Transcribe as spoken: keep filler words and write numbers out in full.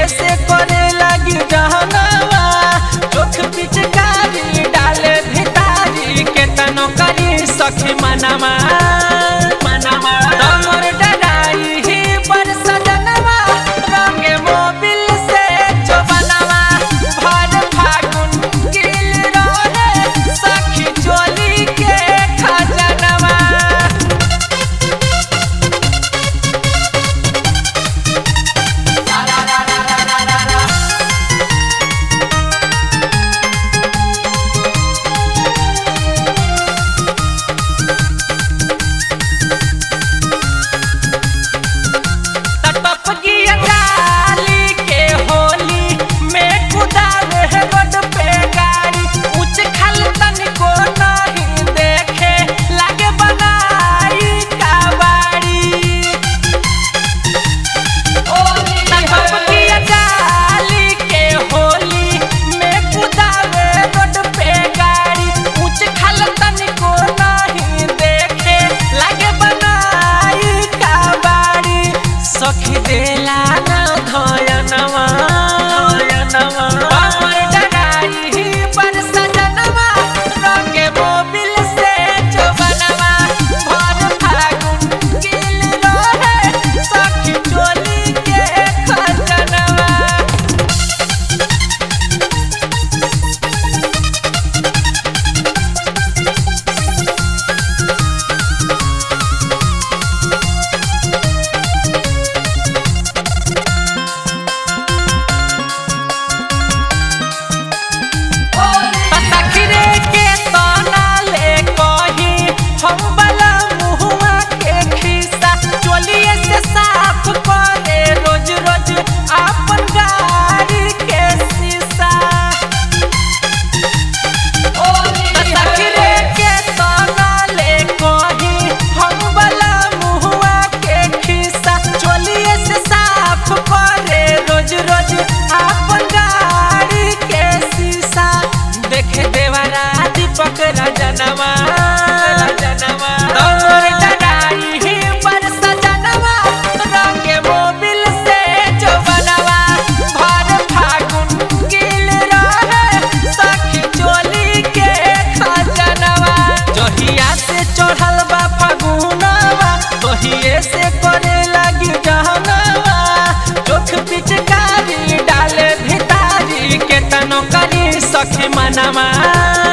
से करे लगी जहनवा चोख पिचकारी डाले भितारी के तनो करी सखी मनवा मनवा तमर डराई ही पर सजनवा रंगे मोबिल से जो बनवा भर फागुन गिल रोहे सखी चोली के खजनवा। सखी देला ना धयनवा धयनवा हमर डराई ही पर सजनवा रंगे मोबिल से जो बनवा भर फागुन गिल रोहे सखी चोली के खजनवा। पकड़ा जनवा जनवा तमर डराई ही पर सजनवा रंगे मोबिल से जो बनवा भर फागुन गिल रोहे सखी चोली के खजनवा। जहिया से चढ़ल बा फागुनवा तोहिए से करे लगी जहनवा चोख पिचकारी डाले भितारी के तनो करी सखी मनवा।